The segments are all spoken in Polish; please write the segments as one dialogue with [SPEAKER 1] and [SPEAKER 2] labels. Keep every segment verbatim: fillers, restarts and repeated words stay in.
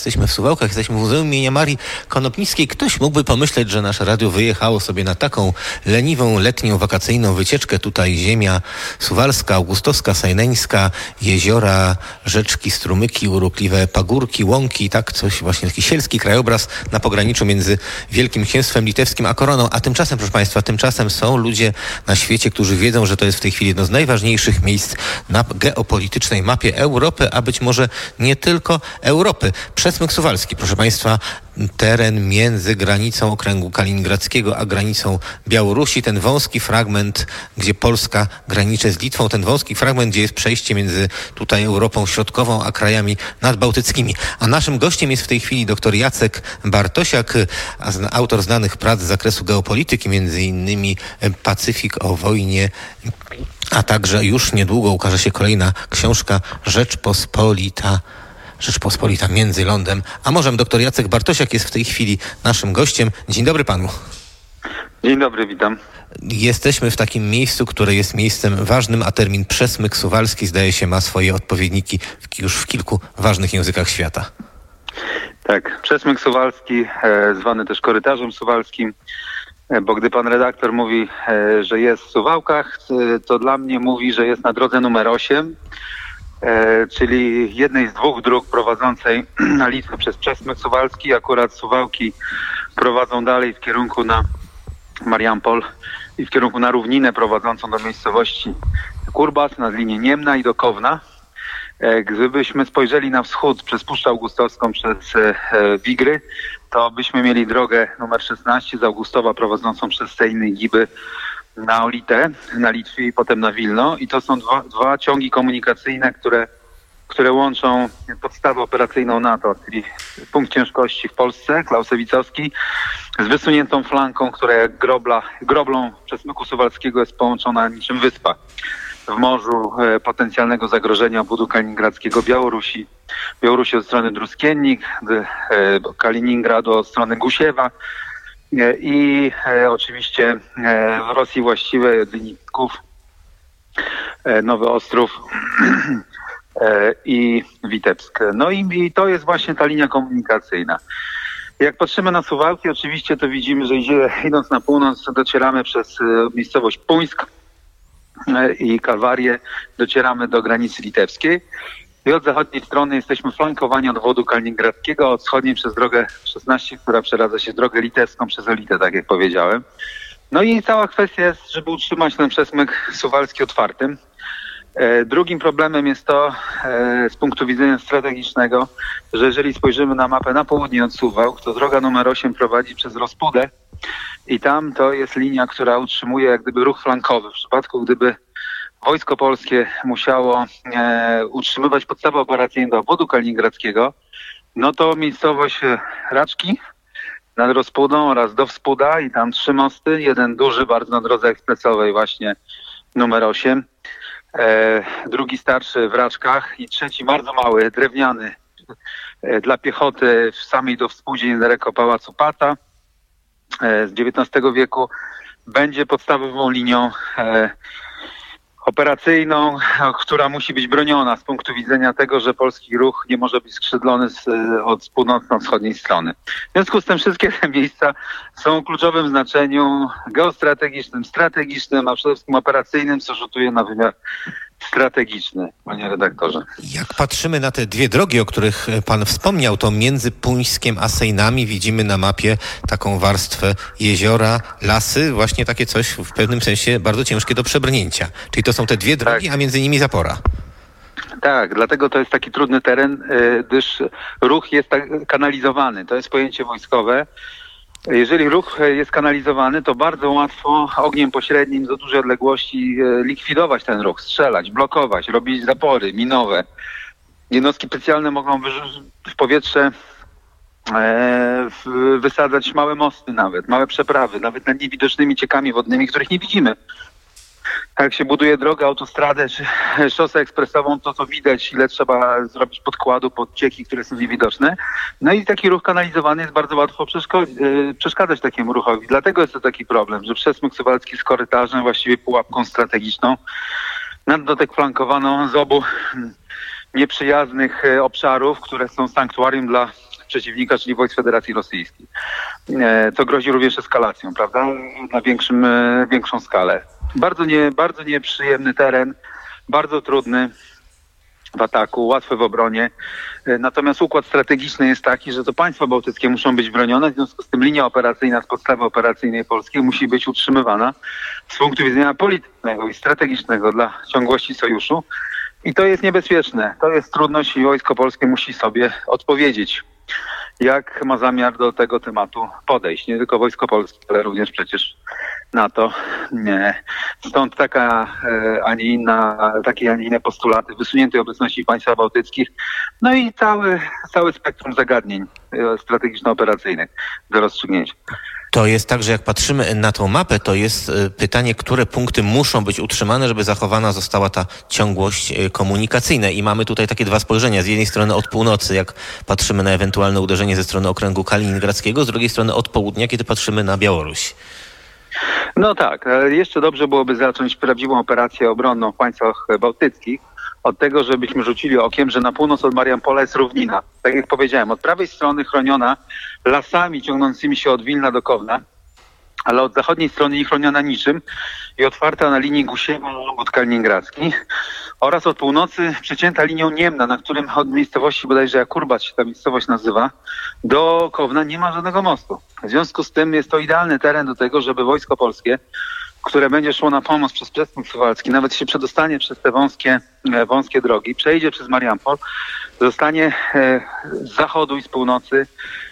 [SPEAKER 1] Jesteśmy w Suwałkach, jesteśmy w Muzeum imienia Marii Konopnickiej. Ktoś mógłby pomyśleć, że nasze radio wyjechało sobie na taką leniwą, letnią, wakacyjną wycieczkę. Tutaj ziemia suwalska, augustowska, sajneńska, jeziora, rzeczki, strumyki, urokliwe pagórki, łąki, tak coś, właśnie taki sielski krajobraz na pograniczu między Wielkim Księstwem Litewskim a Koroną. A tymczasem, proszę Państwa, tymczasem są ludzie na świecie, którzy wiedzą, że to jest w tej chwili jedno z najważniejszych miejsc na geopolitycznej mapie Europy, a być może nie tylko Europy. Przesmyk suwalski, proszę Państwa, teren między granicą okręgu kaliningradzkiego a granicą Białorusi, ten wąski fragment, gdzie Polska graniczy z Litwą, ten wąski fragment, gdzie jest przejście między tutaj Europą Środkową a krajami nadbałtyckimi. A naszym gościem jest w tej chwili dr Jacek Bartosiak, autor znanych prac z zakresu geopolityki, między innymi Pacyfik o wojnie, a także już niedługo ukaże się kolejna książka Rzeczpospolita. Rzeczpospolita między lądem a morzem. Doktor Jacek Bartosiak jest w tej chwili naszym gościem. Dzień dobry panu.
[SPEAKER 2] Dzień dobry, witam.
[SPEAKER 1] Jesteśmy w takim miejscu, które jest miejscem ważnym, a termin przesmyk suwalski, zdaje się, ma swoje odpowiedniki w, już w kilku ważnych językach świata.
[SPEAKER 2] Tak, przesmyk suwalski, e, zwany też korytarzem suwalskim, e, bo gdy pan redaktor mówi, e, że jest w Suwałkach, e, to dla mnie mówi, że jest na drodze numer osiem. E, czyli jednej z dwóch dróg prowadzącej na Litwę przez przesmyk suwalski. Akurat Suwałki prowadzą dalej w kierunku na Mariampol i w kierunku na równinę prowadzącą do miejscowości Kurbas, nad linię Niemna i do Kowna. E, gdybyśmy spojrzeli na wschód przez Puszczę Augustowską, przez e, Wigry, to byśmy mieli drogę numer szesnaście z Augustowa prowadzącą przez Sejny i Giby na Olitę, na Litwie i potem na Wilno. I to są dwa, dwa ciągi komunikacyjne, które, które łączą podstawę operacyjną NATO, czyli punkt ciężkości w Polsce, Clausewicowski, z wysuniętą flanką, która jak grobla, groblą przesmyku suwalskiego jest połączona niczym wyspa w morzu e, potencjalnego zagrożenia obwodu kaliningradzkiego, Białorusi, Białorusi od strony Druskiennik, e, Kaliningradu od strony Gusiewa, i e, oczywiście e, w Rosji właściwej od linii Psków, e, Nowy Ostrów e, i Witebsk. No i, i to jest właśnie ta linia komunikacyjna. Jak patrzymy na Suwałki, oczywiście to widzimy, że idzie, idąc na północ docieramy przez e, miejscowość Puńsk e, i Kalwarię, docieramy do granicy litewskiej. I od zachodniej strony jesteśmy flankowani od obwodu kaliningradzkiego, a od wschodniej przez drogę szesnaście, która przeradza się w drogę litewską przez Olitę, tak jak powiedziałem. No i cała kwestia jest, żeby utrzymać ten przesmyk suwalski otwartym. E, drugim problemem jest to, e, z punktu widzenia strategicznego, że jeżeli spojrzymy na mapę na południe od Suwałk, to droga numer osiem prowadzi przez Rospudę i tam to jest linia, która utrzymuje jak gdyby ruch flankowy. W przypadku gdyby Wojsko Polskie musiało e, utrzymywać podstawę operacyjną do obwodu kaliningradzkiego, no to miejscowość Raczki nad Rospudą oraz do Wspuda i tam trzy mosty, jeden duży bardzo na drodze ekspresowej właśnie numer osiem, e, drugi starszy w Raczkach i trzeci bardzo mały, drewniany e, dla piechoty w samej do Wspudzie niedaleko Pałacu Pata e, z dziewiętnastego wieku, będzie podstawową linią e, operacyjną, która musi być broniona z punktu widzenia tego, że polski ruch nie może być skrzydlony z, od północno-wschodniej strony. W związku z tym wszystkie te miejsca są o kluczowym znaczeniu geostrategicznym, strategicznym, a przede wszystkim operacyjnym, co rzutuje na wymiar strategiczny, panie redaktorze.
[SPEAKER 1] Jak patrzymy na te dwie drogi, o których pan wspomniał, to między Puńskiem a Sejnami widzimy na mapie taką warstwę jeziora, lasy, właśnie takie coś w pewnym sensie bardzo ciężkie do przebrnięcia. Czyli to są te dwie drogi, tak, a między nimi zapora.
[SPEAKER 2] Tak, dlatego to jest taki trudny teren, gdyż ruch jest tak kanalizowany. To jest pojęcie wojskowe. Jeżeli ruch jest kanalizowany, to bardzo łatwo ogniem pośrednim z dużej odległości likwidować ten ruch, strzelać, blokować, robić zapory minowe. Jednostki specjalne mogą w powietrze e, wysadzać małe mosty nawet, małe przeprawy, nawet nad niewidocznymi ciekami wodnymi, których nie widzimy. Jak się buduje drogę, autostradę czy szosę ekspresową, to to widać, ile trzeba zrobić podkładu pod cieki, które są niewidoczne. No i taki ruch kanalizowany jest bardzo łatwo przeszko- przeszkadzać takiemu ruchowi. Dlatego jest to taki problem, że przesmyk suwalski z korytarzem, właściwie pułapką strategiczną, na dodatek flankowaną z obu nieprzyjaznych obszarów, które są sanktuarium dla przeciwnika, czyli wojsk Federacji Rosyjskiej, co grozi również eskalacją, prawda, na większym, większą skalę. Bardzo, nie, bardzo nieprzyjemny teren, bardzo trudny w ataku, łatwy w obronie. Natomiast układ strategiczny jest taki, że to państwa bałtyckie muszą być bronione, w związku z tym linia operacyjna z podstawy operacyjnej polskiej musi być utrzymywana z punktu widzenia politycznego i strategicznego dla ciągłości sojuszu. I to jest niebezpieczne. To jest trudność i Wojsko Polskie musi sobie odpowiedzieć, jak ma zamiar do tego tematu podejść. Nie tylko Wojsko Polskie, ale również przecież NATO. Nie. Stąd taka, a nie inna, takie, a nie inne postulaty wysuniętej obecności państw bałtyckich. No i cały, cały spektrum zagadnień strategiczno-operacyjnych do rozstrzygnięcia.
[SPEAKER 1] To jest tak, że jak patrzymy na tą mapę, to jest pytanie, które punkty muszą być utrzymane, żeby zachowana została ta ciągłość komunikacyjna. I mamy tutaj takie dwa spojrzenia. Z jednej strony od północy, jak patrzymy na ewentualne uderzenie ze strony okręgu kaliningradzkiego, z drugiej strony od południa, kiedy patrzymy na Białoruś.
[SPEAKER 2] No tak, jeszcze dobrze byłoby zacząć prawdziwą operację obronną w państwach bałtyckich od tego, żebyśmy rzucili okiem, że na północ od Mariampola jest równina. Tak jak powiedziałem, od prawej strony chroniona lasami ciągnącymi się od Wilna do Kowna, ale od zachodniej strony nie chroniona niczym i otwarta na linii Gusiewo-Obwód Kaliningradzki oraz od północy przecięta linią Niemna, na którym od miejscowości bodajże Jakurbat się ta miejscowość nazywa, do Kowna nie ma żadnego mostu. W związku z tym jest to idealny teren do tego, żeby Wojsko Polskie, które będzie szło na pomoc przez Przesmyk Suwalski, nawet się przedostanie przez te wąskie, wąskie drogi, przejdzie przez Mariampol, zostanie z zachodu i z północy,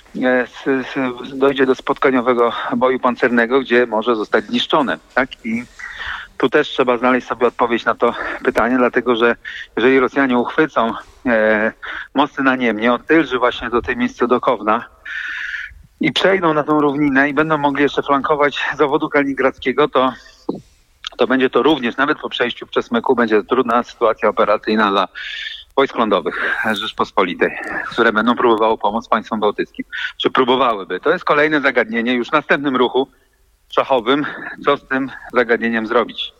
[SPEAKER 2] dojdzie do spotkaniowego boju pancernego, gdzie może zostać zniszczone. Tak? I tu też trzeba znaleźć sobie odpowiedź na to pytanie, dlatego że jeżeli Rosjanie uchwycą e, mosty na Niemnie, od Tylży właśnie do tej miejsca do Kowna i przejdą na tą równinę i będą mogli jeszcze flankować z obwodu kaliningradzkiego, to, to będzie to również, nawet po przejściu w Przesmyku, będzie trudna sytuacja operacyjna dla wojsk lądowych Rzeczpospolitej, które będą próbowały pomóc państwom bałtyckim. Czy próbowałyby? To jest kolejne zagadnienie już w następnym ruchu szachowym, co z tym zagadnieniem zrobić.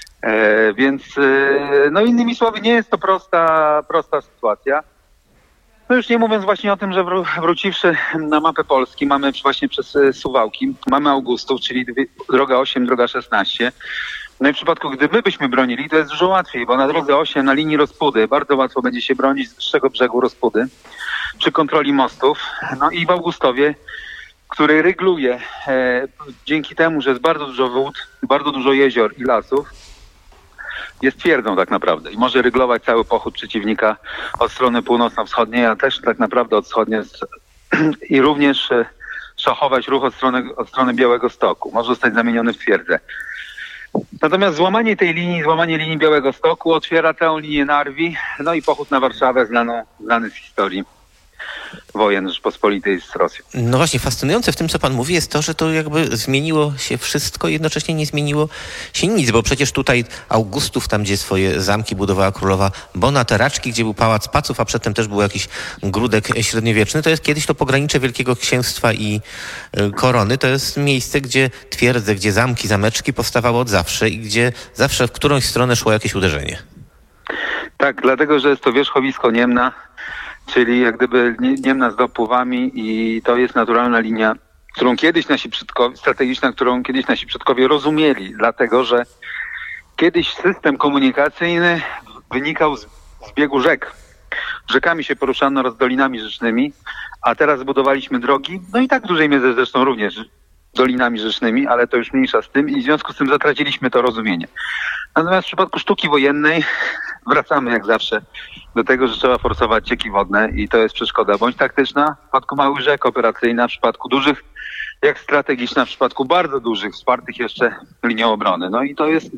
[SPEAKER 2] E, więc, e, no innymi słowy, nie jest to prosta, prosta sytuacja. No już nie mówiąc właśnie o tym, że wró- wróciwszy na mapę Polski, mamy właśnie przez Suwałki, mamy Augustów, czyli dwie, droga osiem, droga szesnaście. No i w przypadku, gdy my byśmy bronili, to jest dużo łatwiej, bo na drodze osiem, na linii Rozpudy, bardzo łatwo będzie się bronić z wyższego brzegu Rozpudy, przy kontroli mostów. No i w Augustowie, który rygluje e, dzięki temu, że jest bardzo dużo wód, bardzo dużo jezior i lasów, jest twierdzą tak naprawdę i może ryglować cały pochód przeciwnika od strony północno-wschodniej, a też tak naprawdę od wschodniej i również e, szachować ruch od strony, od strony Białegostoku. Może zostać zamieniony w twierdzę. Natomiast złamanie tej linii, złamanie linii Białegostoku otwiera całą linię Narwi, no i pochód na Warszawę znaną, znany z historii wojen Rzeczpospolitej z Rosją.
[SPEAKER 1] No właśnie, fascynujące w tym, co pan mówi, jest to, że to jakby zmieniło się wszystko, jednocześnie nie zmieniło się nic, bo przecież tutaj Augustów, tam gdzie swoje zamki budowała królowa Bona, Teraczki, gdzie był pałac Paców, a przedtem też był jakiś gródek średniowieczny, to jest kiedyś to pogranicze Wielkiego Księstwa i y, Korony, to jest miejsce, gdzie twierdze, gdzie zamki, zameczki powstawały od zawsze i gdzie zawsze w którąś stronę szło jakieś uderzenie.
[SPEAKER 2] Tak, dlatego, że jest to wierzchowisko Niemna, czyli jak gdyby Niemna z dopływami i to jest naturalna linia, którą kiedyś nasi przodkowie, strategiczna, którą kiedyś nasi przodkowie rozumieli, dlatego że kiedyś system komunikacyjny wynikał z, z biegu rzek. Rzekami się poruszano oraz dolinami rzecznymi, a teraz zbudowaliśmy drogi, no i tak w dużej mierze zresztą również dolinami rzecznymi, ale to już mniejsza z tym i w związku z tym zatraciliśmy to rozumienie. Natomiast w przypadku sztuki wojennej wracamy jak zawsze do tego, że trzeba forsować cieki wodne i to jest przeszkoda bądź taktyczna, w przypadku małych rzek operacyjna, w przypadku dużych jak strategiczna, w przypadku bardzo dużych, wspartych jeszcze linią obrony. No i to jest,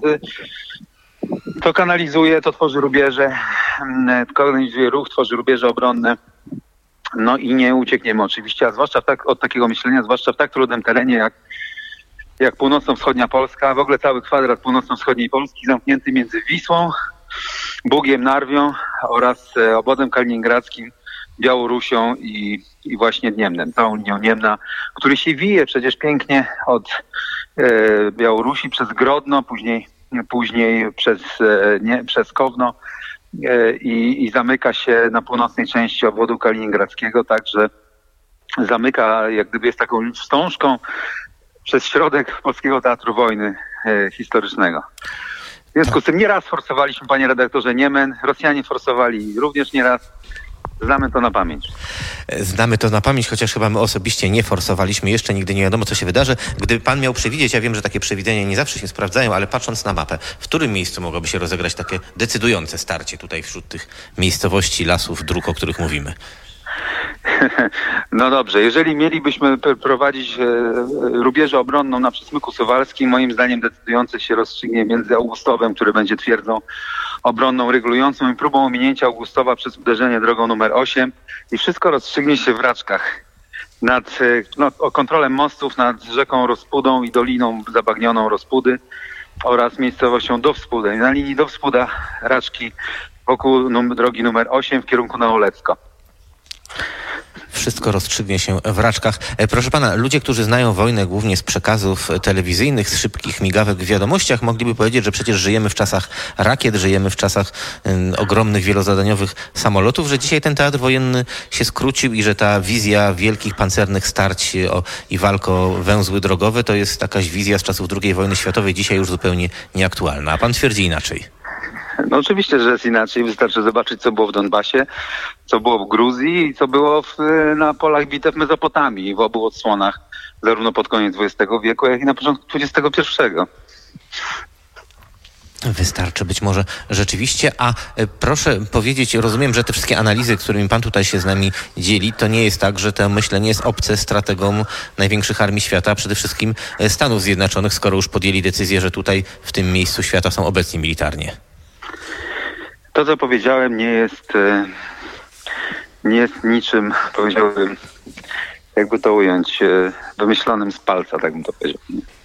[SPEAKER 2] to kanalizuje, to tworzy rubieże, to kanalizuje ruch, tworzy rubieże obronne. No i nie uciekniemy oczywiście, a zwłaszcza w tak, od takiego myślenia, zwłaszcza w tak trudnym terenie jak jak północno-wschodnia Polska, w ogóle cały kwadrat północno-wschodniej Polski zamknięty między Wisłą, Bugiem, Narwią oraz obwodem kaliningradzkim, Białorusią i, i właśnie Niemnem, całą linią Niemna, który się wije przecież pięknie od e, Białorusi przez Grodno, później, później przez, e, nie, przez Kowno e, i, i zamyka się na północnej części obwodu kaliningradzkiego, także zamyka, jak gdyby jest taką wstążką przez środek Polskiego Teatru Wojny e, historycznego. W związku z tym nieraz forsowaliśmy, panie redaktorze, Niemen, Rosjanie forsowali również nieraz. Znamy to na pamięć.
[SPEAKER 1] Znamy to na pamięć, chociaż chyba my osobiście nie forsowaliśmy. Jeszcze nigdy nie wiadomo, co się wydarzy. Gdyby pan miał przewidzieć, ja wiem, że takie przewidzenia nie zawsze się sprawdzają, ale patrząc na mapę, w którym miejscu mogłoby się rozegrać takie decydujące starcie tutaj wśród tych miejscowości, lasów, dróg, o których mówimy?
[SPEAKER 2] No dobrze, jeżeli mielibyśmy prowadzić e, rubieżę obronną na Przesmyku Suwalskim, moim zdaniem decydujące się rozstrzygnie między Augustowem, który będzie twierdzą obronną regulującą, i próbą ominięcia Augustowa przez uderzenie drogą numer osiem, i wszystko rozstrzygnie się w Raczkach. Nad no, o kontrolę mostów nad rzeką Rozpudą i doliną zabagnioną Rozpudy oraz miejscowością Dowspudę. Na linii Dowspuda Raczki wokół num, drogi numer osiem w kierunku na Olecko.
[SPEAKER 1] Wszystko rozstrzygnie się w Raczkach. Proszę pana, ludzie, którzy znają wojnę głównie z przekazów telewizyjnych, z szybkich migawek w wiadomościach, mogliby powiedzieć, że przecież żyjemy w czasach rakiet, żyjemy w czasach y, ogromnych, wielozadaniowych samolotów, że dzisiaj ten teatr wojenny się skrócił i że ta wizja wielkich pancernych starć o, i walk o węzły drogowe to jest jakaś wizja z czasów drugiej wojny światowej, dzisiaj już zupełnie nieaktualna. A pan twierdzi inaczej.
[SPEAKER 2] No oczywiście, że jest inaczej. Wystarczy zobaczyć, co było w Donbasie, co było w Gruzji i co było w, na polach bitew Mezopotamii w obu odsłonach, zarówno pod koniec dwudziestego wieku, jak i na początku dwudziestego pierwszego.
[SPEAKER 1] Wystarczy być może rzeczywiście. A e, proszę powiedzieć, rozumiem, że te wszystkie analizy, którymi pan tutaj się z nami dzieli, to nie jest tak, że to myślenie jest obce strategom największych armii świata, a przede wszystkim Stanów Zjednoczonych, skoro już podjęli decyzję, że tutaj w tym miejscu świata są obecni militarnie.
[SPEAKER 2] To, co powiedziałem, nie jest, nie jest niczym, powiedziałbym, jakby to ująć, wymyślonym z palca, tak bym to powiedział.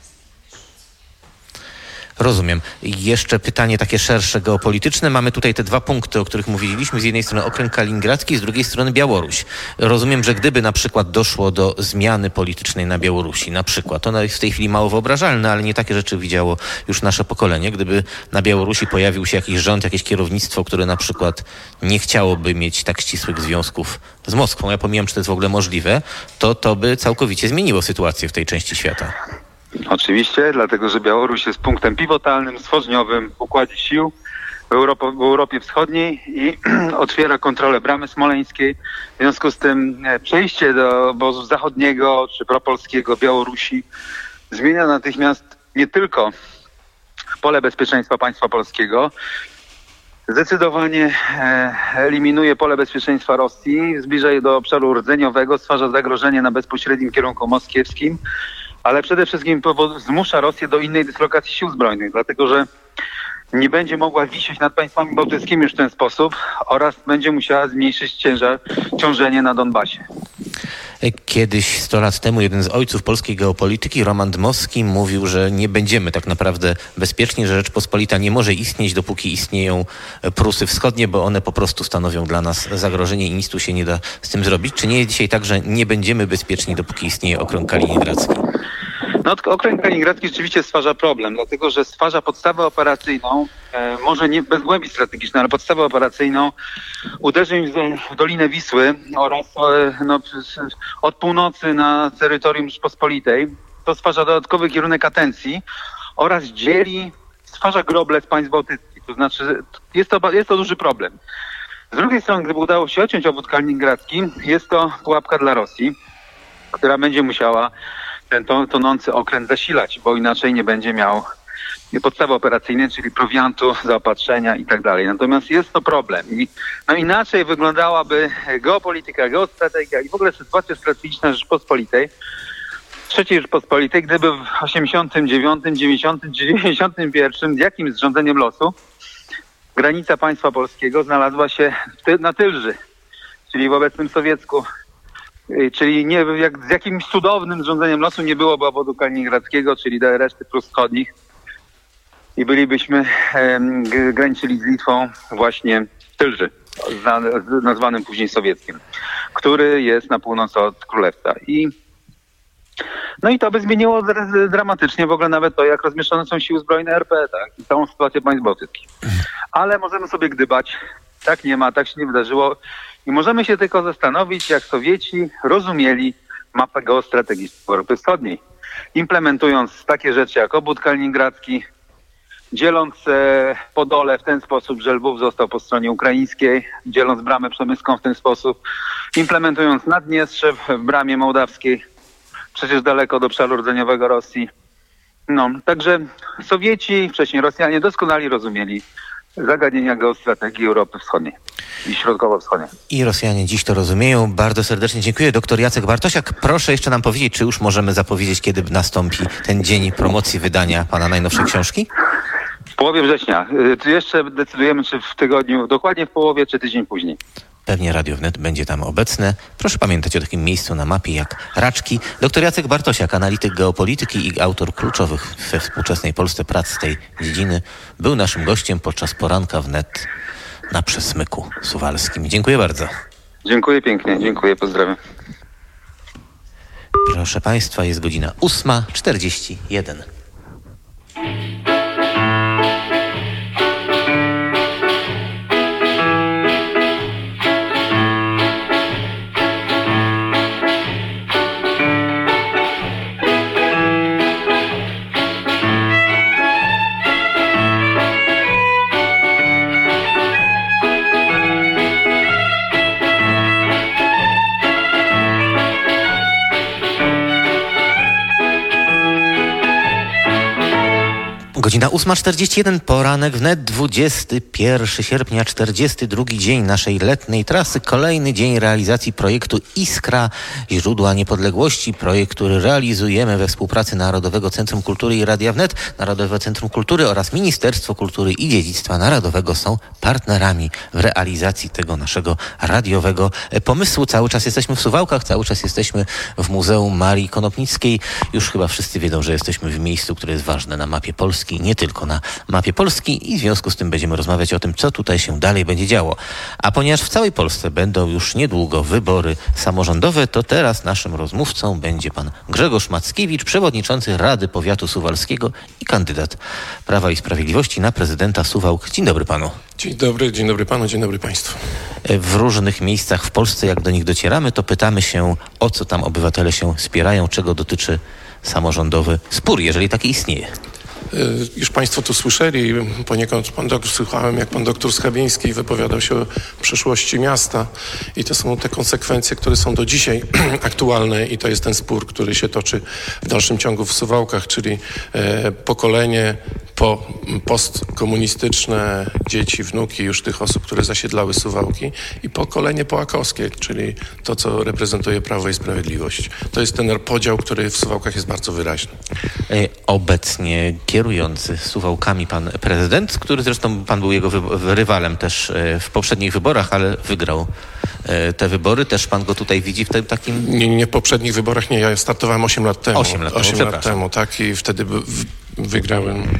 [SPEAKER 1] Rozumiem. I jeszcze pytanie takie szersze, geopolityczne. Mamy tutaj te dwa punkty, o których mówiliśmy. Z jednej strony okręg kaliningradzki, z drugiej strony Białoruś. Rozumiem, że gdyby na przykład doszło do zmiany politycznej na Białorusi, na przykład, ona jest w tej chwili mało wyobrażalna, ale nie takie rzeczy widziało już nasze pokolenie. Gdyby na Białorusi pojawił się jakiś rząd, jakieś kierownictwo, które na przykład nie chciałoby mieć tak ścisłych związków z Moskwą, ja pomijam, czy to jest w ogóle możliwe, to to by całkowicie zmieniło sytuację w tej części świata.
[SPEAKER 2] Oczywiście, dlatego że Białoruś jest punktem pivotalnym, stworzeniowym w układzie sił w, Europo, w Europie Wschodniej i otwiera kontrolę bramy smoleńskiej. W związku z tym przejście do obozu zachodniego czy propolskiego Białorusi zmienia natychmiast nie tylko pole bezpieczeństwa państwa polskiego, zdecydowanie eliminuje pole bezpieczeństwa Rosji, zbliża je do obszaru rdzeniowego, stwarza zagrożenie na bezpośrednim kierunku moskiewskim, ale przede wszystkim zmusza Rosję do innej dyslokacji sił zbrojnych, dlatego że nie będzie mogła wisieć nad państwami bałtyckimi już w ten sposób oraz będzie musiała zmniejszyć ciężar, ciążenie na Donbasie.
[SPEAKER 1] Kiedyś, sto lat temu, jeden z ojców polskiej geopolityki, Roman Dmowski, mówił, że nie będziemy tak naprawdę bezpieczni, że Rzeczpospolita nie może istnieć, dopóki istnieją Prusy Wschodnie, bo one po prostu stanowią dla nas zagrożenie i nic tu się nie da z tym zrobić. Czy nie jest dzisiaj tak, że nie będziemy bezpieczni, dopóki istnieje okręg kaliningradzki?
[SPEAKER 2] No, okręg kaliningradzki rzeczywiście stwarza problem, dlatego że stwarza podstawę operacyjną, e, może nie bez głębi strategicznej, ale podstawę operacyjną uderzeń w, w Dolinę Wisły oraz e, no, od północy na terytorium Rzeczpospolitej. To stwarza dodatkowy kierunek atencji oraz dzieli, stwarza groble z państw bałtyckich. To znaczy jest to, jest to duży problem. Z drugiej strony, gdyby udało się odciąć obwód kaliningradzki, jest to pułapka dla Rosji, która będzie musiała ten tonący okręt zasilać, bo inaczej nie będzie miał podstawy operacyjnej, czyli prowiantu, zaopatrzenia i tak dalej. Natomiast jest to problem. I no inaczej wyglądałaby geopolityka, geostrategia i w ogóle sytuacja strategiczna Rzeczypospolitej, trzeciej Rzeczypospolitej, gdyby w osiemdziesiątym dziewiątym, dziewięćdziesiątym, dziewięćdziesiątym pierwszym z jakimś zrządzeniem losu granica państwa polskiego znalazła się na Tylży, czyli w obecnym Sowiecku. Czyli nie, jak z jakimś cudownym zrządzeniem losu nie byłoby obwodu kaliningradzkiego, czyli reszty Prus Wschodnich i bylibyśmy e, graniczyli z Litwą właśnie w Tylży, zna, nazwanym później sowieckim, który jest na północ od Królestwa. I, no i to by zmieniło dramatycznie w ogóle nawet to, jak rozmieszczone są siły zbrojne R P, tak, i całą sytuację państw bałtyckich. Ale możemy sobie gdybać, Tak nie ma, tak się nie wydarzyło. I możemy się tylko zastanowić, jak Sowieci rozumieli mapę geostrategiczną Europy Wschodniej, implementując takie rzeczy jak obwód kaliningradzki, dzieląc e, Podole w ten sposób, że Lwów został po stronie ukraińskiej, dzieląc bramę przemyską w ten sposób, implementując Naddniestrze w bramie mołdawskiej, przecież daleko do obszaru rdzeniowego Rosji. No, także Sowieci, wcześniej Rosjanie doskonale rozumieli zagadnienia geostrategii Europy Wschodniej i Środkowo-Wschodniej.
[SPEAKER 1] I Rosjanie dziś to rozumieją. Bardzo serdecznie dziękuję. Doktor Jacek Bartosiak, proszę jeszcze nam powiedzieć, czy już możemy zapowiedzieć, kiedy nastąpi ten dzień promocji wydania pana najnowszej książki?
[SPEAKER 2] W połowie września. Czy jeszcze decydujemy, czy w tygodniu, dokładnie w połowie, czy tydzień później.
[SPEAKER 1] Pewnie Radio Wnet będzie tam obecne. Proszę pamiętać o takim miejscu na mapie jak Raczki. Doktor Jacek Bartosiak, analityk geopolityki i autor kluczowych we współczesnej Polsce prac z tej dziedziny, był naszym gościem podczas poranka Wnet na Przesmyku Suwalskim. Dziękuję bardzo.
[SPEAKER 2] Dziękuję pięknie, dziękuję, pozdrawiam.
[SPEAKER 1] Proszę Państwa, jest godzina ósma czterdzieści jeden. Godzina ósma czterdzieści jeden, poranek wnet, dwudziestego pierwszego sierpnia, czterdziesty drugi dzień naszej letniej trasy. Kolejny dzień realizacji projektu Iskra, Źródła Niepodległości. Projekt, który realizujemy we współpracy Narodowego Centrum Kultury i Radia Wnet. Narodowe Centrum Kultury oraz Ministerstwo Kultury i Dziedzictwa Narodowego są partnerami w realizacji tego naszego radiowego pomysłu. Cały czas jesteśmy w Suwałkach, cały czas jesteśmy w Muzeum Marii Konopnickiej. Już chyba wszyscy wiedzą, że jesteśmy w miejscu, które jest ważne na mapie Polski, nie tylko na mapie Polski, i w związku z tym będziemy rozmawiać o tym, co tutaj się dalej będzie działo. A ponieważ w całej Polsce będą już niedługo wybory samorządowe, to teraz naszym rozmówcą będzie pan Grzegorz Mackiewicz, przewodniczący Rady Powiatu Suwalskiego i kandydat Prawa i Sprawiedliwości na prezydenta Suwałk. Dzień dobry panu.
[SPEAKER 3] Dzień dobry, dzień dobry panu, dzień dobry państwu.
[SPEAKER 1] W różnych miejscach w Polsce, jak do nich docieramy, to pytamy się, o co tam obywatele się spierają, czego dotyczy samorządowy spór, jeżeli taki istnieje.
[SPEAKER 3] Już państwo tu słyszeli, poniekąd pan doktor, słuchałem, jak pan doktor Schabieński wypowiadał się o przyszłości miasta, i to są te konsekwencje, które są do dzisiaj aktualne, i to jest ten spór, który się toczy w dalszym ciągu w Suwałkach, czyli e, pokolenie po postkomunistyczne, dzieci, wnuki już tych osób, które zasiedlały Suwałki, i pokolenie poakowskie, czyli to, co reprezentuje Prawo i Sprawiedliwość. To jest ten podział, który w Suwałkach jest bardzo wyraźny.
[SPEAKER 1] Obecnie kierujący Suwałkami pan prezydent, który zresztą pan był jego wy- rywalem też w poprzednich wyborach, ale wygrał te wybory. Też pan go tutaj widzi w tym takim...
[SPEAKER 3] Nie, nie w poprzednich wyborach, nie. Ja startowałem osiem lat temu.
[SPEAKER 1] osiem lat temu,
[SPEAKER 3] osiem lat temu, tak. I wtedy w, w, wygrałem...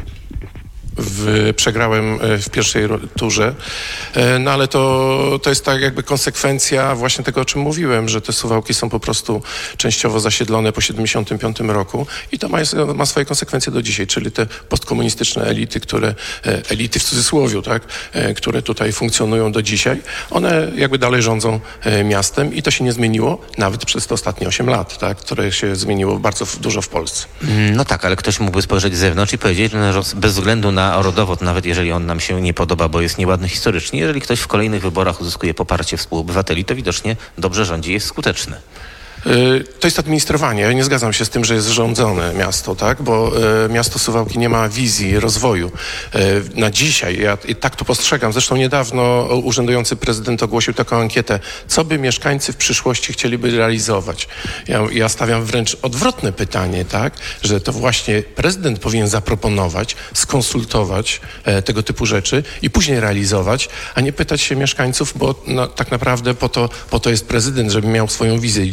[SPEAKER 3] W, przegrałem w pierwszej turze, no ale to, to jest tak jakby konsekwencja właśnie tego, o czym mówiłem, że te Suwałki są po prostu częściowo zasiedlone po siedemdziesiątym piątym roku, i to ma, ma swoje konsekwencje do dzisiaj, czyli te postkomunistyczne elity, które, elity w cudzysłowie, tak, które tutaj funkcjonują do dzisiaj, one jakby dalej rządzą miastem, i to się nie zmieniło nawet przez te ostatnie osiem lat, tak, które się zmieniło bardzo dużo w Polsce.
[SPEAKER 1] No tak, ale ktoś mógłby spojrzeć z zewnątrz i powiedzieć, że bez względu na rodowód, nawet jeżeli on nam się nie podoba, bo jest nieładny historycznie, jeżeli ktoś w kolejnych wyborach uzyskuje poparcie współobywateli, to widocznie dobrze rządzi, jest skuteczny.
[SPEAKER 3] To jest administrowanie. Ja nie zgadzam się z tym, że jest rządzone miasto, tak? Bo e, miasto Suwałki nie ma wizji rozwoju. E, na dzisiaj, ja i tak to postrzegam, zresztą niedawno urzędujący prezydent ogłosił taką ankietę, co by mieszkańcy w przyszłości chcieliby realizować. Ja, ja stawiam wręcz odwrotne pytanie, tak? Że to właśnie prezydent powinien zaproponować, skonsultować e, tego typu rzeczy i później realizować, a nie pytać się mieszkańców, bo no, tak naprawdę po to, po to jest prezydent, żeby miał swoją wizję. I dzisiaj Suwałki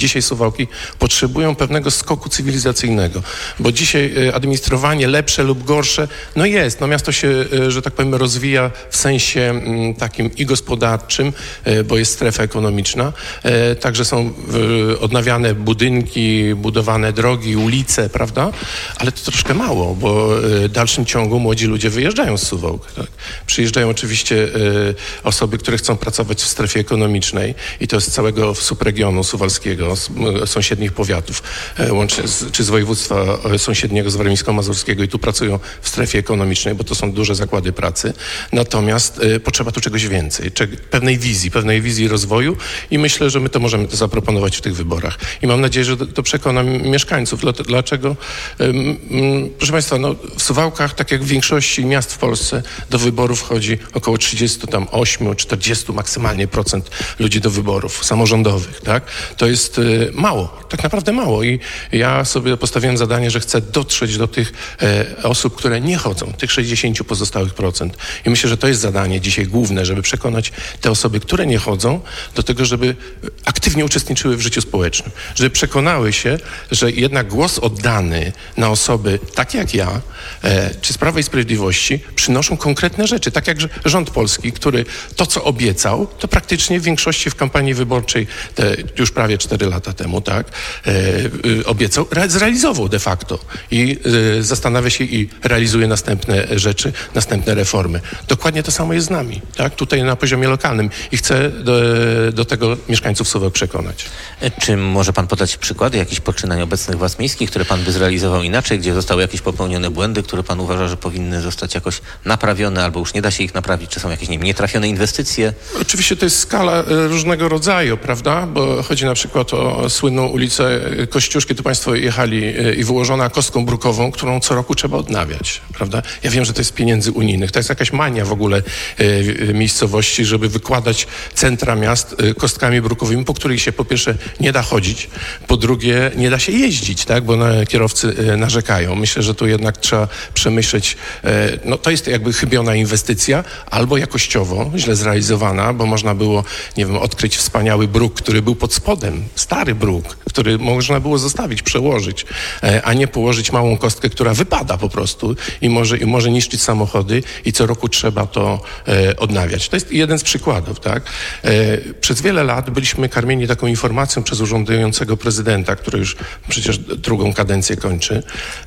[SPEAKER 3] Suwałki potrzebują pewnego skoku cywilizacyjnego, bo dzisiaj administrowanie lepsze lub gorsze, no jest, no miasto się, że tak powiem, rozwija w sensie takim i gospodarczym, bo jest strefa ekonomiczna, także są odnawiane budynki, budowane drogi, ulice, prawda? Ale to troszkę mało, bo w dalszym ciągu młodzi ludzie wyjeżdżają z Suwałk. Tak? Przyjeżdżają oczywiście osoby, które chcą pracować w strefie ekonomicznej i to z całego subregionu suwalskiego, z sąsiednich powiatów, łącznie z, czy z województwa sąsiedniego, z warmińsko-mazurskiego i tu pracują w strefie ekonomicznej, bo to są duże zakłady pracy. Natomiast y, potrzeba tu czegoś więcej, czeg- pewnej wizji, pewnej wizji rozwoju i myślę, że my to możemy to zaproponować w tych wyborach. I mam nadzieję, że to, to przekona mieszkańców. Dlaczego? Y, y, proszę Państwa, no, w Suwałkach, tak jak w większości miast w Polsce, do wyborów chodzi około trzydzieści osiem, czterdzieści maksymalnie procent ludzi do wyborów samorządowych, tak? To jest y, mało, tak naprawdę mało i ja sobie postawiłem zadanie, że chcę dotrzeć do tych e, osób, które nie chodzą, tych sześćdziesiąt pozostałych procent. I myślę, że to jest zadanie dzisiaj główne, żeby przekonać te osoby, które nie chodzą, do tego, żeby aktywnie uczestniczyły w życiu społecznym. Żeby przekonały się, że jednak głos oddany na osoby takie jak ja, e, czy z Prawa i Sprawiedliwości, przynoszą konkretne rzeczy. Tak jak rząd polski, który to, co obiecał, to praktycznie w większości w kampanii wyborczej, te, już prawie cztery lata temu, tak, e, e, obiecał, re, zrealizował de facto i e, zastanawia się i realizuje następne rzeczy, następne reformy. Dokładnie to samo jest z nami, tak, tutaj na poziomie lokalnym i chcę do, do tego mieszkańców Suwałk przekonać.
[SPEAKER 1] Czy może pan podać przykłady jakichś poczynań obecnych władz miejskich, które pan by zrealizował inaczej, gdzie zostały jakieś popełnione błędy, które pan uważa, że powinny zostać jakoś naprawione, albo już nie da się ich naprawić, czy są jakieś, nie wiem, nietrafione inwestycje?
[SPEAKER 3] Oczywiście to jest skala różnego rodzaju, prawda, bo chodzi na przykład o słynną ulicę Kościuszki, tu państwo jechali i wyłożona kostką brukową, którą co roku trzeba odnawiać, prawda? Ja wiem, że to jest pieniędzy unijnych, to jest jakaś mania w ogóle e, miejscowości, żeby wykładać centra miast e, kostkami brukowymi, po których się po pierwsze nie da chodzić, po drugie nie da się jeździć, tak, bo na, kierowcy e, narzekają. Myślę, że tu jednak trzeba przemyśleć, e, no to jest jakby chybiona inwestycja, albo jakościowo źle zrealizowana, bo można było, nie wiem, odkryć wspaniały bruk, który był pod spodem, stary bruk, który można było zostawić, przełożyć, e, a nie położyć małą kostkę, która wypada po prostu i może, i może niszczyć samochody i co roku trzeba to e, odnawiać. To jest jeden z przykładów, tak? E, przez wiele lat byliśmy karmieni taką informacją przez urzędującego prezydenta, który już przecież drugą kadencję kończy,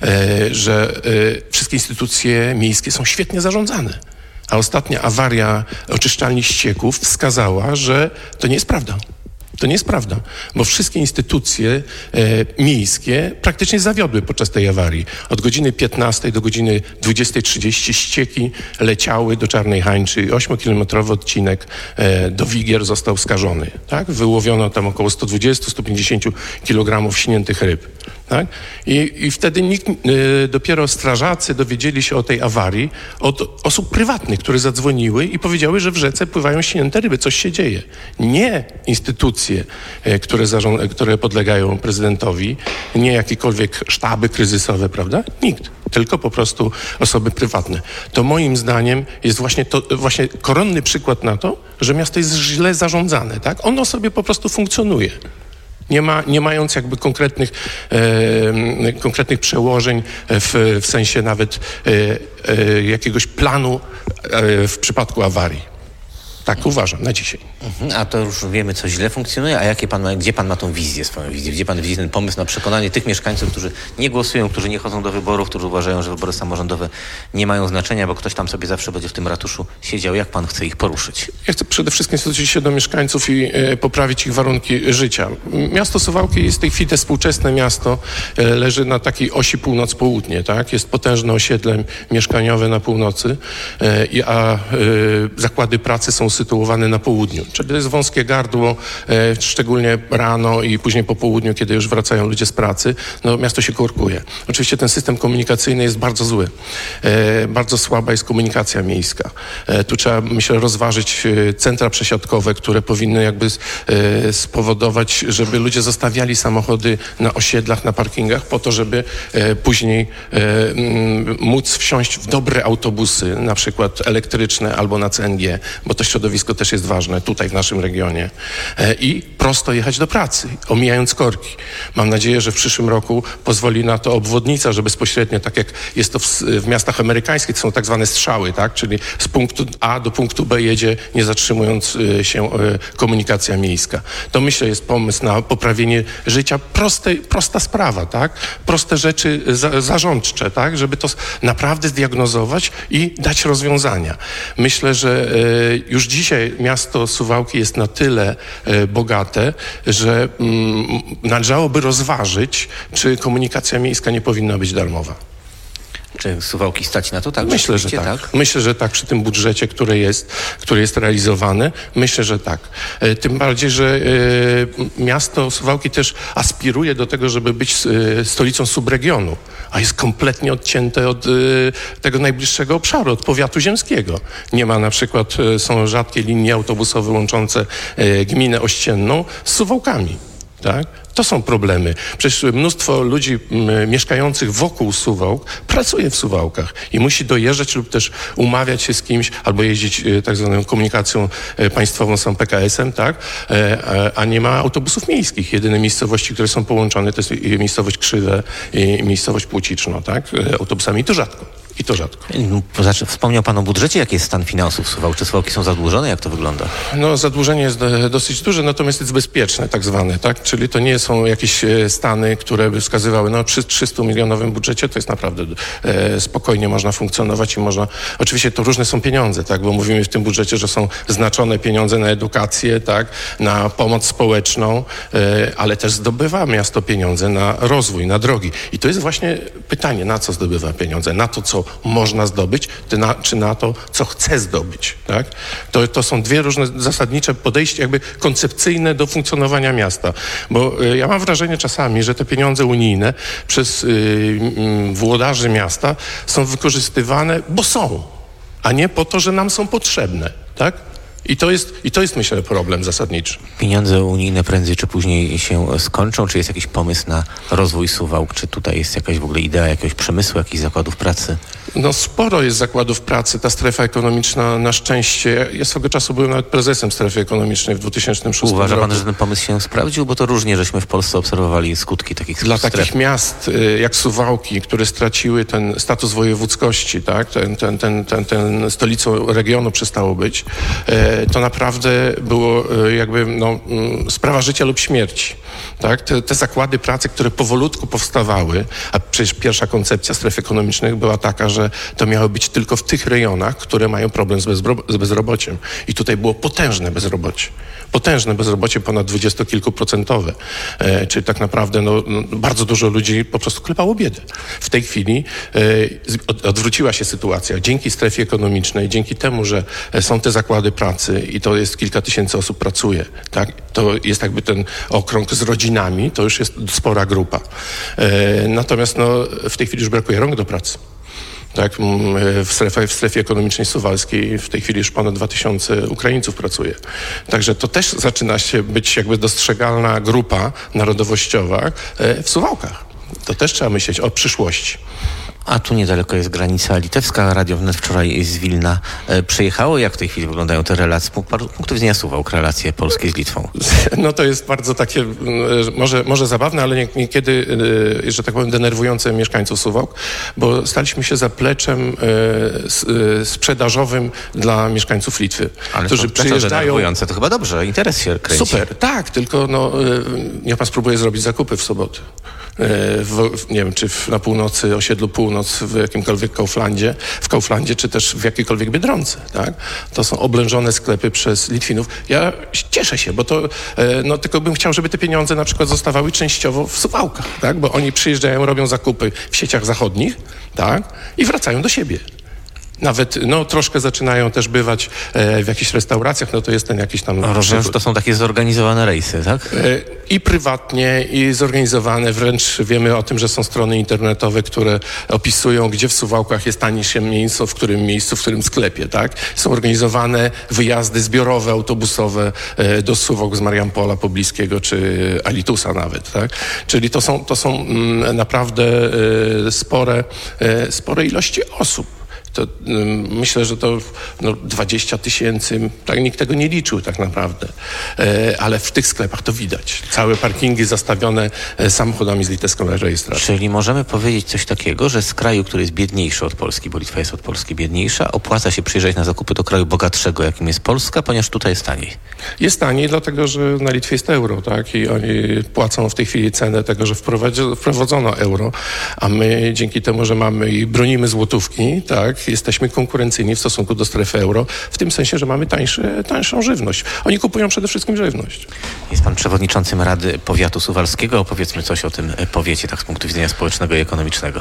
[SPEAKER 3] e, że e, wszystkie instytucje miejskie są świetnie zarządzane. A ostatnia awaria oczyszczalni ścieków wskazała, że to nie jest prawda. To nie jest prawda, bo wszystkie instytucje e, miejskie praktycznie zawiodły podczas tej awarii. Od godziny piętnastej do godziny dwudziestej trzydzieści ścieki leciały do Czarnej Hańczy. ośmiokilometrowy odcinek e, do Wigier został skażony. Tak? Wyłowiono tam około sto dwadzieścia do stu pięćdziesięciu kilogramów śniętych ryb. Tak? I, I wtedy nikt, y, dopiero strażacy dowiedzieli się o tej awarii od osób prywatnych, które zadzwoniły i powiedziały, że w rzece pływają śnięte ryby, coś się dzieje. Nie instytucje, y, które, zarząd, które podlegają prezydentowi, nie jakiekolwiek sztaby kryzysowe, prawda? Nikt, tylko po prostu osoby prywatne. To moim zdaniem jest właśnie, to, właśnie koronny przykład na to, że miasto jest źle zarządzane. Tak? Ono sobie po prostu funkcjonuje. Nie, ma, nie mając jakby konkretnych, e, konkretnych przełożeń w, w sensie nawet e, e, jakiegoś planu e, w przypadku awarii. Tak uważam na dzisiaj.
[SPEAKER 1] Mhm, a to już wiemy, co źle funkcjonuje, a jakie pan ma, gdzie pan ma tą wizję, swoją wizję? Gdzie pan widzi ten pomysł na przekonanie tych mieszkańców, którzy nie głosują, którzy nie chodzą do wyborów, którzy uważają, że wybory samorządowe nie mają znaczenia, bo ktoś tam sobie zawsze będzie w tym ratuszu siedział. Jak pan chce ich poruszyć?
[SPEAKER 3] Ja chcę przede wszystkim zwrócić się do mieszkańców i e, poprawić ich warunki życia. Miasto Suwałki jest w tej chwili współczesne miasto, e, leży na takiej osi północ-południe, tak? Jest potężne osiedle mieszkaniowe na północy, e, a e, zakłady pracy są sytuowane na południu. Czyli to jest wąskie gardło, e, szczególnie rano i później po południu, kiedy już wracają ludzie z pracy, no miasto się korkuje. Oczywiście ten system komunikacyjny jest bardzo zły. E, bardzo słaba jest komunikacja miejska. E, tu trzeba, myślę, rozważyć e, centra przesiadkowe, które powinny jakby e, spowodować, żeby ludzie zostawiali samochody na osiedlach, na parkingach po to, żeby e, później e, m, móc wsiąść w dobre autobusy, na przykład elektryczne albo na C N G, bo to środowisko też jest ważne. Tutaj tutaj w naszym regionie i prosto jechać do pracy, omijając korki. Mam nadzieję, że w przyszłym roku pozwoli na to obwodnica, że bezpośrednio, tak jak jest to w, w miastach amerykańskich, to są tak zwane strzały, tak? Czyli z punktu A do punktu B jedzie, nie zatrzymując się, komunikacja miejska. To myślę jest pomysł na poprawienie życia, proste, prosta sprawa, tak? Proste rzeczy za, zarządcze, tak? Żeby to naprawdę zdiagnozować i dać rozwiązania. Myślę, że e, już dzisiaj miasto Suwałki jest na tyle e, bogate, że mm, należałoby rozważyć, czy komunikacja miejska nie powinna być darmowa.
[SPEAKER 1] Czy Suwałki stać na to? Tak,
[SPEAKER 3] myślę, że tak. tak. Myślę, że tak przy tym budżecie, który jest, który jest realizowany. Myślę, że tak. E, tym bardziej, że e, miasto Suwałki też aspiruje do tego, żeby być e, stolicą subregionu, a jest kompletnie odcięte od e, tego najbliższego obszaru, od powiatu ziemskiego. Nie ma na przykład, e, są rzadkie linie autobusowe łączące e, gminę Ościenną z Suwałkami. Tak? To są problemy. Przecież mnóstwo ludzi m, mieszkających wokół Suwałk pracuje w Suwałkach i musi dojeżdżać lub też umawiać się z kimś albo jeździć e, tak zwaną komunikacją e, państwową, są P K S-em, tak? E, a nie ma autobusów miejskich. Jedyne miejscowości, które są połączone, to jest miejscowość Krzywe i miejscowość Płociczno, tak? E, autobusami. I to rzadko. I to rzadko.
[SPEAKER 1] Znaczy, wspomniał Pan o budżecie. Jaki jest stan finansów Suwałk? Czy Suwałki są zadłużone? Jak to wygląda?
[SPEAKER 3] No, zadłużenie jest do, dosyć duże, natomiast jest bezpieczne, tak zwane, tak? Czyli to nie są jakieś stany, które by wskazywały, no przy trzystu milionowym budżecie to jest naprawdę e, spokojnie można funkcjonować i można, oczywiście to różne są pieniądze, tak? Bo mówimy w tym budżecie, że są znaczone pieniądze na edukację, tak? Na pomoc społeczną, e, ale też zdobywa miasto pieniądze na rozwój, na drogi. I to jest właśnie pytanie, na co zdobywa pieniądze? Na to, co można zdobyć, czy na, czy na to, co chce zdobyć, tak? To, to są dwie różne zasadnicze podejścia, jakby koncepcyjne do funkcjonowania miasta. Bo y, ja mam wrażenie czasami, że te pieniądze unijne przez y, y, włodarzy miasta są wykorzystywane, bo są, a nie po to, że nam są potrzebne, tak? I to jest, i to jest, myślę, problem zasadniczy.
[SPEAKER 1] Pieniądze unijne prędzej czy później się skończą? Czy jest jakiś pomysł na rozwój Suwałk? Czy tutaj jest jakaś w ogóle idea jakiegoś przemysłu, jakichś zakładów pracy?
[SPEAKER 3] No sporo jest zakładów pracy. Ta strefa ekonomiczna na szczęście... Ja swego czasu byłem nawet prezesem strefy ekonomicznej w dwa tysiące szóstym
[SPEAKER 1] Uważa
[SPEAKER 3] roku.
[SPEAKER 1] Pan, że ten pomysł się sprawdził? Bo to różnie żeśmy w Polsce obserwowali skutki takich
[SPEAKER 3] Dla
[SPEAKER 1] stref.
[SPEAKER 3] takich miast jak Suwałki, które straciły ten status wojewódzkości, tak? Ten, ten, ten, ten, ten stolicą regionu przestało być, to naprawdę było jakby no, sprawa życia lub śmierci. Tak? Te, te zakłady pracy, które powolutku powstawały, a przecież pierwsza koncepcja stref ekonomicznych była taka, że to miało być tylko w tych rejonach, które mają problem z, bezro- z bezrobociem. I tutaj było potężne bezrobocie. Potężne bezrobocie, ponad dwudziestokilkuprocentowe. E, czyli tak naprawdę no, bardzo dużo ludzi po prostu klepało biedę. W tej chwili e, od, odwróciła się sytuacja. Dzięki strefie ekonomicznej, dzięki temu, że są te zakłady pracy i to jest kilka tysięcy osób pracuje, tak? To jest jakby ten okrąg z rodzinami, to już jest spora grupa. E, natomiast no, w tej chwili już brakuje rąk do pracy. Tak, w strefie, w strefie ekonomicznej suwalskiej w tej chwili już ponad dwa tysiące Ukraińców pracuje. Także to też zaczyna się być jakby dostrzegalna grupa narodowościowa w Suwałkach. To też trzeba myśleć o przyszłości.
[SPEAKER 1] A tu niedaleko jest granica litewska. Radio Wnet wczoraj z Wilna e, przyjechało. Jak w tej chwili wyglądają te relacje? Z punktu widzenia Suwałk, relacje polskie z Litwą.
[SPEAKER 3] No to jest bardzo takie, może, może zabawne, ale nie, niekiedy, e, że tak powiem, denerwujące mieszkańców Suwałk, bo staliśmy się zapleczem e, s, e, sprzedażowym dla mieszkańców Litwy,
[SPEAKER 1] ale
[SPEAKER 3] którzy
[SPEAKER 1] to,
[SPEAKER 3] przyjeżdżają...
[SPEAKER 1] denerwujące, to chyba dobrze, interes się kręci.
[SPEAKER 3] Super, tak, tylko no, e, niech pan spróbuje zrobić zakupy w sobotę. W, nie wiem, czy w, na północy, osiedlu Północ, w jakimkolwiek Kauflandzie, w Kauflandzie, czy też w jakiejkolwiek Biedronce, tak? To są oblężone sklepy przez Litwinów. Ja cieszę się, bo to, no tylko bym chciał, żeby te pieniądze na przykład zostawały częściowo w Suwałkach, tak? Bo oni przyjeżdżają, robią zakupy w sieciach zachodnich, tak? I wracają do siebie. Nawet, no, troszkę zaczynają też bywać e, w jakichś restauracjach, no to jest ten jakiś tam...
[SPEAKER 1] Rozumiem, że to są takie zorganizowane rejsy, tak?
[SPEAKER 3] E, I prywatnie, i zorganizowane. Wręcz wiemy o tym, że są strony internetowe, które opisują, gdzie w Suwałkach jest tańsze miejsce, w którym miejscu, w którym sklepie, tak? Są organizowane wyjazdy zbiorowe, autobusowe e, do Suwałk z Mariampola Pobliskiego, czy Alitusa nawet, tak? Czyli to są, to są mm, naprawdę e, spore, e, spore ilości osób. To y, myślę, że to no, dwadzieścia tysięcy, tak nikt tego nie liczył tak naprawdę. E, ale w tych sklepach to widać. Całe parkingi zastawione e, samochodami z litewską rejestracją.
[SPEAKER 1] Czyli możemy powiedzieć coś takiego, że z kraju, który jest biedniejszy od Polski, bo Litwa jest od Polski biedniejsza, opłaca się przyjeżdżać na zakupy do kraju bogatszego, jakim jest Polska, ponieważ tutaj jest taniej.
[SPEAKER 3] Jest taniej, dlatego że na Litwie jest euro, tak? I oni płacą w tej chwili cenę tego, że wprowadzono euro, a my dzięki temu, że mamy i bronimy złotówki, tak? Jesteśmy konkurencyjni w stosunku do strefy euro, w tym sensie, że mamy tańszy, tańszą żywność. Oni kupują przede wszystkim żywność.
[SPEAKER 1] Jest pan przewodniczącym Rady Powiatu Suwalskiego. Opowiedzmy coś o tym powiecie, tak z punktu widzenia społecznego i ekonomicznego.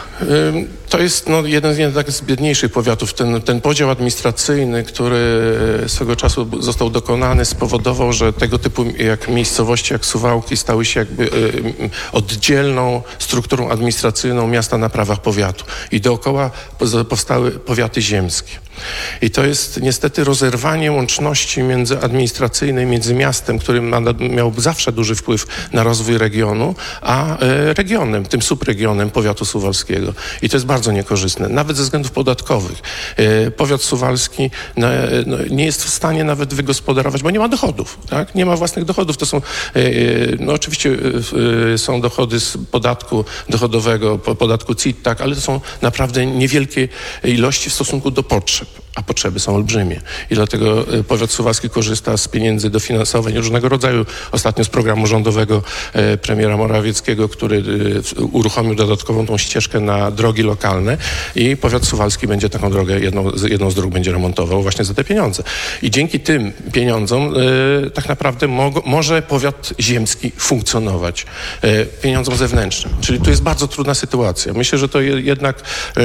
[SPEAKER 3] To jest no, jeden z, tak, z biedniejszych powiatów. Ten, ten podział administracyjny, który swego czasu został dokonany, spowodował, że tego typu jak miejscowości, jak Suwałki stały się jakby y, oddzielną strukturą administracyjną miasta na prawach powiatu. I dookoła powstały powiaty ziemskie. I to jest niestety rozerwanie łączności między administracyjnej, między miastem, który ma, miał zawsze duży wpływ na rozwój regionu, a e, regionem, tym subregionem powiatu suwalskiego. I to jest bardzo niekorzystne, nawet ze względów podatkowych. E, powiat suwalski no, no, nie jest w stanie nawet wygospodarować, bo nie ma dochodów, tak? Nie ma własnych dochodów. To są, e, no oczywiście e, są dochody z podatku dochodowego, podatku C I T, tak, ale to są naprawdę niewielkie ilości w stosunku do potrzeb. A potrzeby są olbrzymie. I dlatego powiat suwalski korzysta z pieniędzy dofinansowań różnego rodzaju. Ostatnio z programu rządowego e, premiera Morawieckiego, który e, uruchomił dodatkową tą ścieżkę na drogi lokalne i powiat suwalski będzie taką drogę, jedną, jedną z dróg będzie remontował właśnie za te pieniądze. I dzięki tym pieniądzom e, tak naprawdę mo, może powiat ziemski funkcjonować. E, pieniądzom zewnętrznym. Czyli tu jest bardzo trudna sytuacja. Myślę, że to je, jednak e,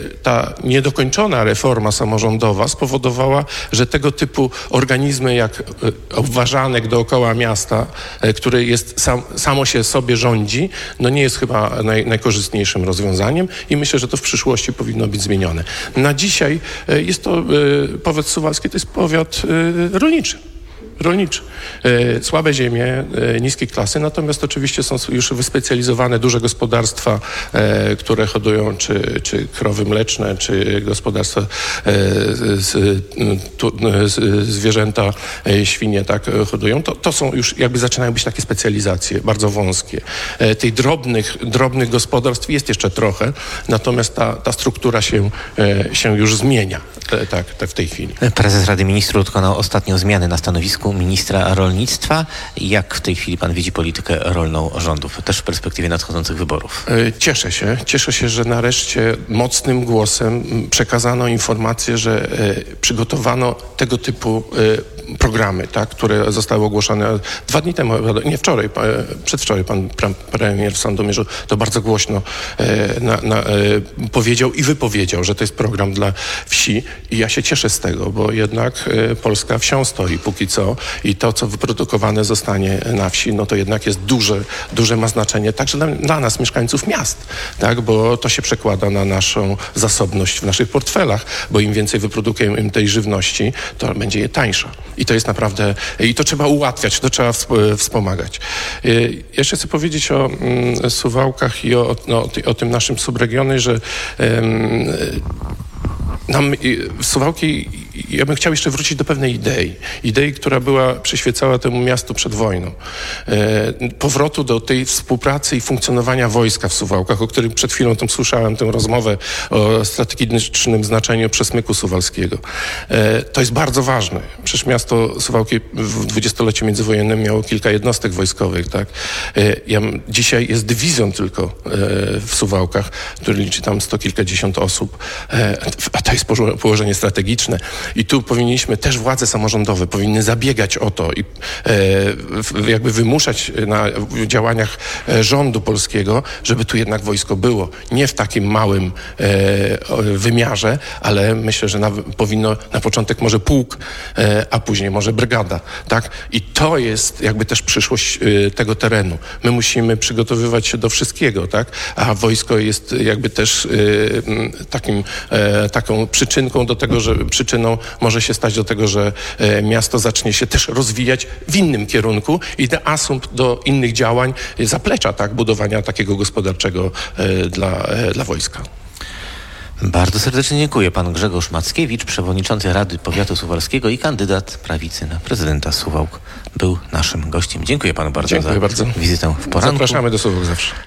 [SPEAKER 3] ta niedokończona reforma samorządowa spowodowała, że tego typu organizmy jak obwarzanek dookoła miasta, który jest sam, samo się sobie rządzi, no nie jest chyba naj, najkorzystniejszym rozwiązaniem i myślę, że to w przyszłości powinno być zmienione. Na dzisiaj jest to powiat suwalski, to jest powiat rolniczy. Rolniczy. E, słabe ziemie, e, niskiej klasy, natomiast oczywiście są już wyspecjalizowane duże gospodarstwa, e, które hodują czy, czy krowy mleczne, czy gospodarstwa e, z, tu, z, zwierzęta, e, świnie, tak, hodują. To, to są już jakby zaczynają być takie specjalizacje, bardzo wąskie. E, tych drobnych, drobnych gospodarstw jest jeszcze trochę, natomiast ta, ta struktura się, e, się już zmienia, e, tak, tak w tej chwili.
[SPEAKER 1] Prezes Rady Ministrów dokonał ostatnio zmiany na stanowisku ministra rolnictwa. Jak w tej chwili pan widzi politykę rolną rządów, też w perspektywie nadchodzących wyborów?
[SPEAKER 3] Cieszę się. Cieszę się, że nareszcie mocnym głosem przekazano informację, że przygotowano tego typu programy, tak, które zostały ogłoszone dwa dni temu, nie wczoraj, przedwczoraj pan premier w Sandomierzu to bardzo głośno na, na, powiedział i wypowiedział, że to jest program dla wsi i ja się cieszę z tego, bo jednak Polska wsią stoi póki co i to, co wyprodukowane zostanie na wsi, no to jednak jest duże, duże ma znaczenie także dla, dla nas, mieszkańców miast, tak, bo to się przekłada na naszą zasobność w naszych portfelach, bo im więcej wyprodukujemy tej żywności, to będzie je tańsza. I to jest naprawdę, i to trzeba ułatwiać, to trzeba wspomagać. Jeszcze chcę powiedzieć o mm, Suwałkach i o, no, o, o tym naszym subregionie, że um, nam w Suwałki, ja bym chciał jeszcze wrócić do pewnej idei. Idei, która była, przyświecała temu miastu przed wojną. E, powrotu do tej współpracy i funkcjonowania wojska w Suwałkach, o którym przed chwilą tam słyszałem tę rozmowę o strategicznym znaczeniu przesmyku suwalskiego. E, to jest bardzo ważne. Przecież miasto Suwałki w dwudziestoleciu międzywojennym miało kilka jednostek wojskowych, tak? E, ja, dzisiaj jest dywizjon tylko e, w Suwałkach, który liczy tam sto kilkadziesiąt osób. E, a to jest położenie strategiczne. I tu powinniśmy, też władze samorządowe powinny zabiegać o to i e, jakby wymuszać na działaniach rządu polskiego, żeby tu jednak wojsko było. Nie w takim małym e, wymiarze, ale myślę, że na, powinno na początek może pułk, e, a później może brygada. Tak? I to jest jakby też przyszłość e, tego terenu. My musimy przygotowywać się do wszystkiego, tak? A wojsko jest jakby też e, takim, e, taką przyczynką do tego, że przyczyną może się stać do tego, że e, miasto zacznie się też rozwijać w innym kierunku i da asumpt do innych działań, zaplecza, tak, budowania takiego gospodarczego e, dla, e, dla wojska.
[SPEAKER 1] Bardzo serdecznie dziękuję. Pan Grzegorz Mackiewicz, przewodniczący Rady Powiatu Suwalskiego i kandydat prawicy na prezydenta Suwałk, był naszym gościem. Dziękuję panu bardzo
[SPEAKER 3] Dziękuję
[SPEAKER 1] za
[SPEAKER 3] bardzo.
[SPEAKER 1] wizytę w poranku.
[SPEAKER 3] Zapraszamy do Suwałk zawsze.